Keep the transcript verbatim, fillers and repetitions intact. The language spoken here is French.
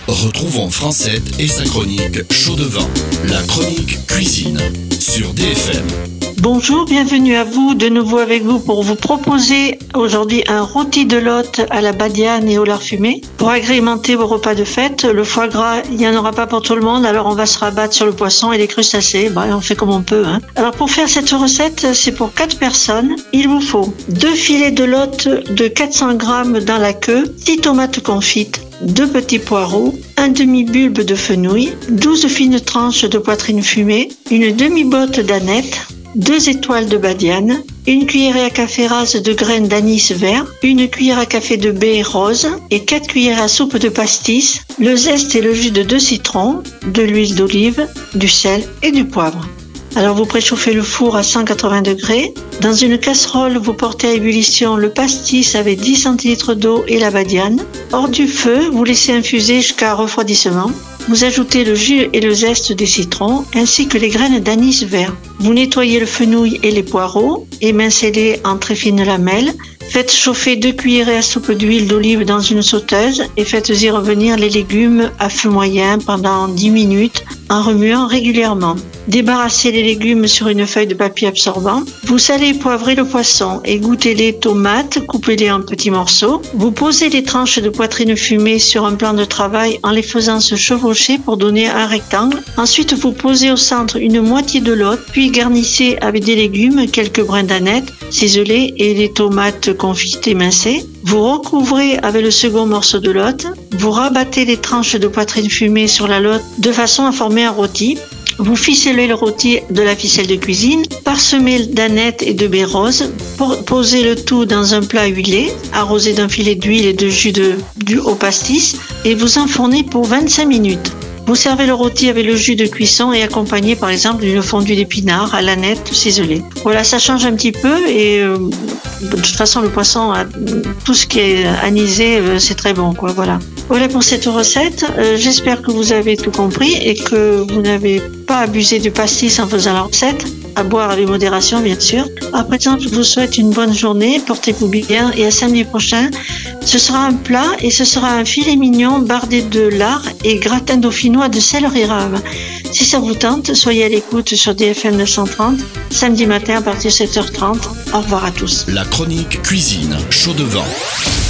Retrouvons Francette et sa chronique Chaud de vin, la chronique cuisine sur D F M. Bonjour, bienvenue à vous, de nouveau avec vous pour vous proposer aujourd'hui un rôti de lotte à la badiane et au lard fumé. Pour agrémenter vos repas de fête, le foie gras, il n'y en aura pas pour tout le monde, alors on va se rabattre sur le poisson et les crustacés. Bah, on fait comme on peut. Hein. Alors pour faire cette recette, c'est pour quatre personnes. Il vous faut deux filets de lotte de quatre cents grammes dans la queue, six tomates confites, deux petits poireaux, un demi-bulbe de fenouil, douze fines tranches de poitrine fumée, une demi-botte d'aneth, deux étoiles de badiane, une cuillerée à café rase de graines d'anis vert, une cuillère à café de baie rose et quatre cuillères à soupe de pastis, le zeste et le jus de deux citrons, de l'huile d'olive, du sel et du poivre. Alors vous préchauffez le four à cent quatre-vingts degrés. Dans une casserole, vous portez à ébullition le pastis avec dix centilitres d'eau et la badiane. Hors du feu, vous laissez infuser jusqu'à refroidissement. Vous ajoutez le jus et le zeste des citrons, ainsi que les graines d'anis vert. Vous nettoyez le fenouil et les poireaux, émincez-les en très fines lamelles. Faites chauffer deux cuillerées à soupe d'huile d'olive dans une sauteuse et faites-y revenir les légumes à feu moyen pendant dix minutes en remuant régulièrement. Débarrassez les légumes sur une feuille de papier absorbant. Vous salez et poivrez le poisson, égouttez les tomates, coupez-les en petits morceaux. Vous posez les tranches de poitrine fumée sur un plan de travail en les faisant se chevaucher pour donner un rectangle. Ensuite, vous posez au centre une moitié de lotte, puis garnissez avec des légumes, quelques brins d'aneth, ciselés et les tomates confites émincées. Vous recouvrez avec le second morceau de lotte. Vous rabattez les tranches de poitrine fumée sur la lotte de façon à former un rôti. Vous ficelez le rôti de la ficelle de cuisine, parsemez d'aneth et de baie rose, posez le tout dans un plat huilé, arrosé d'un filet d'huile et de jus de, du au pastis et vous enfournez pour vingt-cinq minutes. Vous servez le rôti avec le jus de cuisson et accompagné par exemple d'une fondue d'épinards à l'aneth ciselée. Voilà, ça change un petit peu et euh, de toute façon le poisson, tout ce qui est anisé, euh, c'est très bon, quoi. Voilà. Voilà pour cette recette. Euh, j'espère que vous avez tout compris et que vous n'avez pas abusé du pastis en faisant la recette. À boire avec modération, bien sûr. À présent, je vous souhaite une bonne journée. Portez-vous bien et à samedi prochain. Ce sera un plat et ce sera un filet mignon bardé de lard et gratin dauphinois de céleri rave. Si ça vous tente, soyez à l'écoute sur D F M neuf cent trente, samedi matin à partir de sept heures trente. Au revoir à tous. La chronique cuisine Chaud de vin.